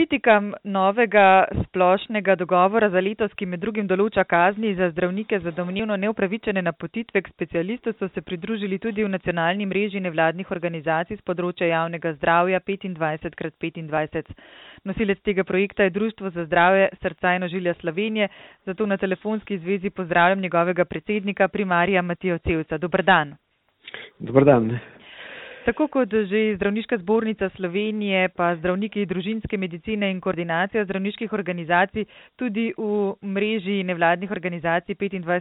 kritikam novega splošnega dogovora za letos, ki med drugim določa kazni za zdravnike za domnevno neupravičene napotitve k specialistu, so se pridružili tudi v nacionalni mreži nevladnih organizacij z področja javnega zdravja 25x25. Nosilec tega projekta je Društvo za zdravje srca in ožilja Slovenije, zato na telefonski zvezi pozdravljam njegovega predsednika, primarija Matijo Cevca. Dober dan. Dober dan. Tako kot že Zdravniška zbornica Slovenije, pa zdravniki družinske medicine in koordinacija zdravniških organizacij, tudi v mreži nevladnih organizacij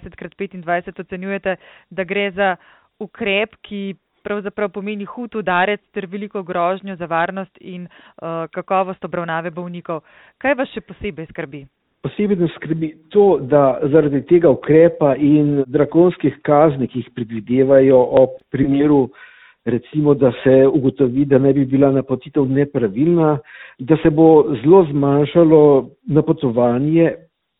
25x25 ocenjujete, da gre za ukrep, ki pravzaprav pomeni hud udarec ter veliko grožnjo za varnost in kakovost obravnave bolnikov. Kaj vas še posebej skrbi? Posebej nas skrbi to, da zaradi tega ukrepa in drakonskih kazni, ki jih predvidevajo ob primeru, recimo, da se ugotovi, da ne bi bila napotitev nepravilna, da se bo zelo zmanjšalo napotovanje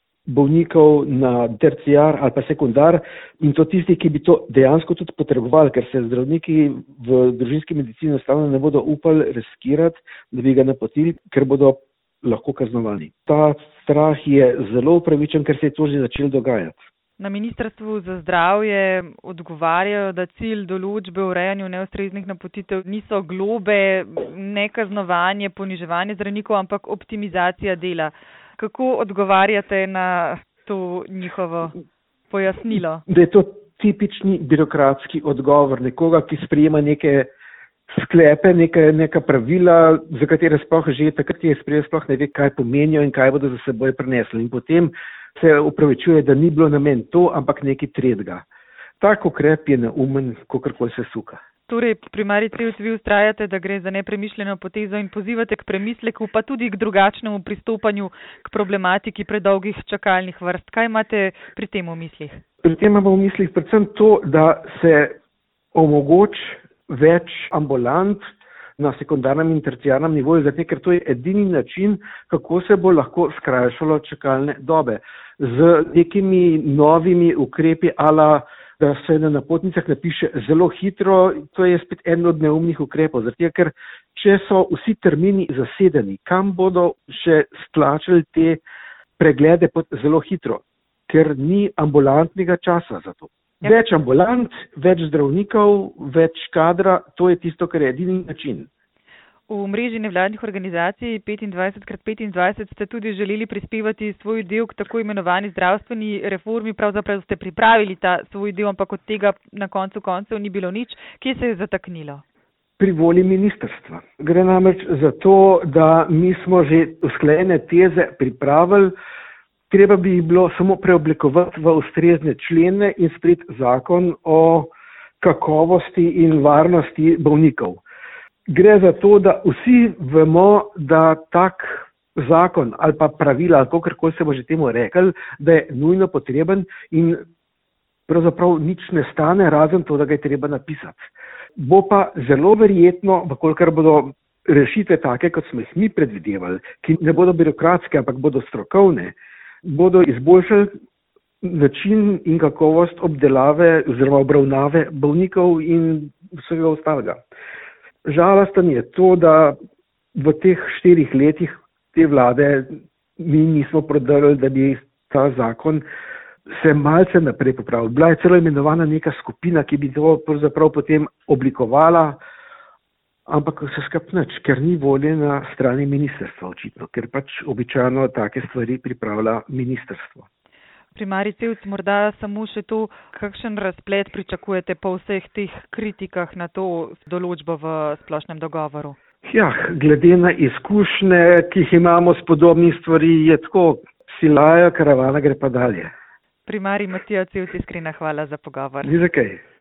bolnikov na terciar ali pa sekundar in to tisti, ki bi to dejansko tudi potrebovali, ker se zdravniki v družinski medicini enostavno ne bodo upali riskirati, da bi ga napotili, ker bodo lahko kaznovani. Ta strah je zelo upravičen, ker se je to že začelo dogajati. Na Ministrstvu za zdravje odgovarjajo, da cilj določbe o urejanju neustreznih napotitev niso globe, ne kaznovanje, poniževanje zdravnikov, ampak optimizacija dela. Kako odgovarjate na to njihovo pojasnilo? Da je to tipični birokratski odgovor nekoga, ki sprejema neke sklepe, neka pravila, za katere sploh že takrat je sprejel, sploh ne ve, kaj pomenijo in kaj bodo za seboj prinesli. In potem se upravičuje, da ni bilo namen to, ampak nekaj tretjega. Tak ukrep je neumen, kakorkoli se suka. Torej, primarij Cevc, vi ustrajate, da gre za nepremišljeno potezo in pozivate k premisleku, pa tudi k drugačnemu pristopanju k problematiki predolgih čakalnih vrst. Kaj imate pri tem v mislih? Pri tem imamo v mislih predvsem to, da se omogoči več ambulant na sekundarnem in terciarnem nivoju, zato ker to je edini način, kako se bo lahko skrajšalo čakalne dobe. Z nekimi novimi ukrepi, da se na napotnicah napiše zelo hitro, to je spet eden od neumnih ukrepov, zato ker če so vsi termini zasedeni, kam bodo še stlačili te preglede zelo hitro, ker ni ambulantnega časa za to. Več ambulant, več zdravnikov, več kadra, to je tisto, kar je edini način. V mreži nevladnih organizacij 25x25 ste tudi želeli prispevati svoj del k tako imenovani zdravstveni reformi, pravzaprav ste pripravili ta svoj del, ampak od tega na koncu koncev ni bilo nič. Kje se je zataknilo? Pri volji ministrstva. Gre namreč za to, da mi smo že usklajene teze pripravili, treba bi jih bilo samo preoblikovati v ustrezne člene in sprejeti zakon o kakovosti in varnosti bolnikov. Gre za to, da vsi vemo, da tak zakon ali pa pravila, ali kakorkoli se bo že temu rekel, da je nujno potreben in pravzaprav nič ne stane, razen to, da ga je treba napisati. Bo pa zelo verjetno, kolikor bodo rešitve take, kot smo jih mi predvidevali, ki ne bodo birokratske, ampak bodo strokovne, bodo izboljšali način in kakovost obdelave oziroma obravnave bolnikov in vsega ostalega. Žalosten je to, da v teh 4 letih te vlade mi nismo prodrli, da bi ta zakon se malce naprej popravil. Bila je celo imenovana neka skupina, ki bi to pravzaprav potem oblikovala, ampak se skrb nič, ker ni volje na strani ministrstva očitno, ker pač običajno take stvari pripravlja ministrstvo. Primarij Cevc, morda samo še to, kakšen razplet pričakujete po vseh teh kritikah na to določbo v splošnem dogovoru? Ja, glede na izkušnje, ki jih imamo s podobnih stvari, je tako, silaja, karavana gre pa dalje. Primarij Matijo Cevc, iskrena hvala za pogovor. Ni za kaj.